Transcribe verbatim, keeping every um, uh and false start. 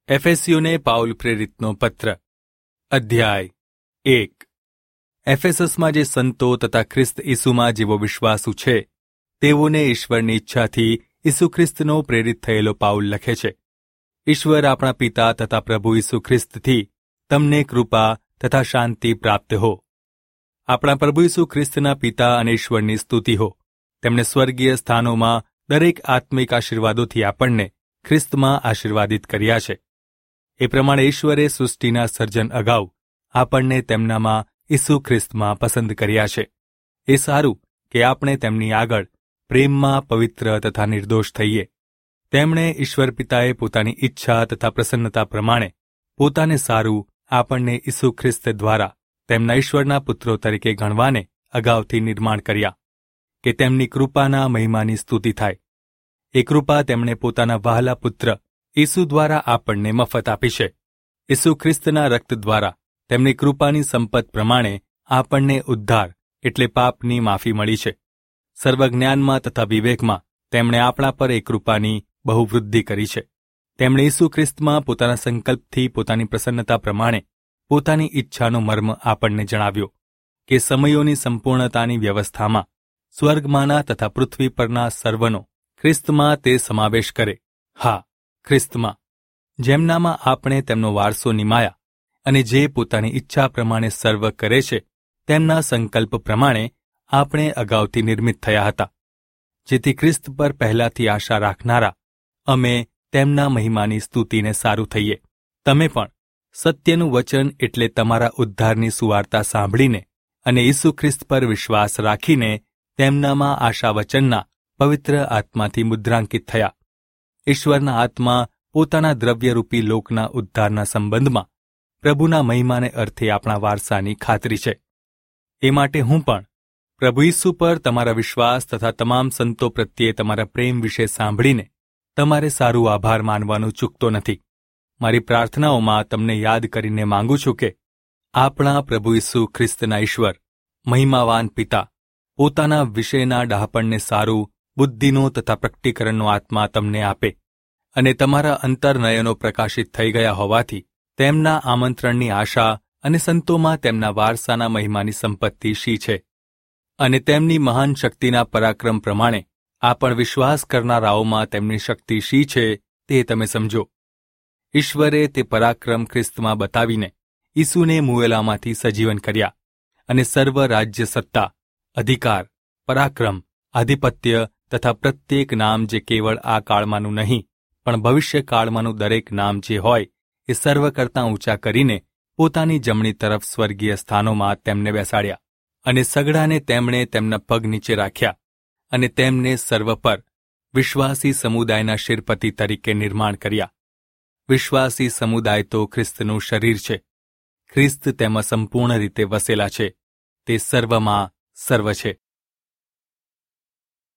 એફેસીયોને Paul પ્રેરિતનો પત્ર અધ્યાય એક. એફેસસમાં જે સંતો તથા ખ્રિસ્ત ઈસુમાં જેવો વિશ્વાસુ છે તેઓને ઈશ્વરની ઈચ્છાથી ઈસુ ખ્રિસ્તનો પ્રેરિત થયેલો પાઉલ લખે છે. ઈશ્વર આપણા પિતા તથા પ્રભુ ઈસુ ખ્રિસ્તથી તમને કૃપા તથા શાંતિ પ્રાપ્ત હો. આપણા પ્રભુ ઈસુ ખ્રિસ્તના પિતા અને ઈશ્વરની સ્તુતિ હો. તેમણે સ્વર્ગીય સ્થાનોમાં દરેક આત્મિક આશીર્વાદોથી આપણને ખ્રિસ્તમાં આશીર્વાદિત કર્યા છે. એ પ્રમાણે ઈશ્વરે સૃષ્ટિના સર્જન અગાઉ આપણને તેમનામાં ઈસુ ખ્રિસ્તમાં પસંદ કર્યા છે. એ સારું કે આપણે તેમની આગળ પ્રેમમાં પવિત્ર તથા નિર્દોષ થઈએ. તેમણે ઈશ્વર પિતાએ પોતાની ઈચ્છા તથા પ્રસન્નતા પ્રમાણે પોતાને સારું આપણને ઈસુ ખ્રિસ્ત દ્વારા તેમના ઈશ્વરના પુત્રો તરીકે ગણવાને અગાઉથી નિર્માણ કર્યા, કે તેમની કૃપાના મહિમાની સ્તુતિ થાય. એ કૃપા તેમણે પોતાના વહાલા પુત્ર ઈસુ દ્વારા આપણને મફત આપી છે. ઈસુ ખ્રિસ્તના રક્ત દ્વારા તેમની કૃપાની સંપત પ્રમાણે આપણને ઉદ્ધાર એટલે પાપની માફી મળી છે. સર્વજ્ઞાનમાં તથા વિવેકમાં તેમણે આપણા પર એ કૃપાની બહુ વૃદ્ધિ કરી છે. તેમણે ઈસુ ખ્રિસ્તમાં પોતાના સંકલ્પથી પોતાની પ્રસન્નતા પ્રમાણે પોતાની ઈચ્છાનો મર્મ આપણને જણાવ્યો, કે સમયોની સંપૂર્ણતાની વ્યવસ્થામાં સ્વર્ગમાંના તથા પૃથ્વી પરના સર્વનો ખ્રિસ્તમાં તે સમાવેશ કરે. હા, ખ્રિસ્તમાં, જેમનામાં આપણે તેમનો વારસો નિમાયા, અને જે પોતાની ઈચ્છા પ્રમાણે સર્વ કરે છે તેમના સંકલ્પ પ્રમાણે આપણે અગાઉથી નિર્મિત થયા હતા, જેથી ખ્રિસ્ત પર પહેલાથી આશા રાખનારા અમે તેમના મહિમાની સ્તુતિને સારું થઈએ. તમે પણ સત્યનું વચન એટલે તમારા ઉદ્ધારની સુવાર્તા સાંભળીને અને ઈસુ ખ્રિસ્ત પર વિશ્વાસ રાખીને તેમનામાં આશા વચનના પવિત્ર આત્માથી મુદ્રાંકિત થયા. ઈશ્વરના આત્મા પોતાના દ્રવ્યરૂપી લોકના ઉદ્ધારના સંબંધમાં પ્રભુના મહિમાને અર્થે આપણા વારસાની ખાતરી છે. એ માટે હું પણ પ્રભુ ઈસુ પર તમારા વિશ્વાસ તથા તમામ સંતો પ્રત્યે તમારા પ્રેમ વિશે સાંભળીને તમારે સારું આભાર માનવાનું ચૂકતો નથી. મારી પ્રાર્થનાઓમાં તમને યાદ કરીને માંગુ છું કે આપણા પ્રભુ ઈસુ ખ્રિસ્તના ઈશ્વર, મહિમાવાન પિતા, પોતાના વિષયના ડહાપણને સારું બુદ્ધિનો તથા પ્રકટીકરણનો આત્મા તમને આપે, અને તમારા અંતરનયનો પ્રકાશિત થઈ ગયા હોવાથી તેમના આમંત્રણની આશા અને સંતોમાં તેમના વારસાના મહિમાની સંપત્તિ શી છે, અને તેમની મહાન શક્તિના પરાક્રમ પ્રમાણે આ પણ વિશ્વાસ કરનારાઓમાં તેમની શક્તિ શી છે તે તમે સમજો. ઈશ્વરે તે પરાક્રમ ખ્રિસ્તમાં બતાવીને ઈસુને મુએલામાંથી સજીવન કર્યા, અને સર્વ રાજ્ય સત્તા, અધિકાર, પરાક્રમ, આધિપત્ય તથા પ્રત્યેક નામ જે કેવળ આ કાળમાંનું નહીં પણ ભવિષ્ય કાળમાંનું દરેક નામ જે હોય એ સર્વ કરતાં ઊંચા કરીને પોતાની જમણી તરફ સ્વર્ગીય સ્થાનોમાં તેમને બેસાડ્યા, અને સગડાને તેમણે તેમના પગ નીચે રાખ્યા, અને તેમને સર્વ પર વિશ્વાસી સમુદાયના શિરપતિ તરીકે નિર્માણ કર્યા. વિશ્વાસી સમુદાય તો ખ્રિસ્તનું શરીર છે. ખ્રિસ્ત તેમાં સંપૂર્ણ રીતે વસેલા છે. તે સર્વમાં સર્વ છે.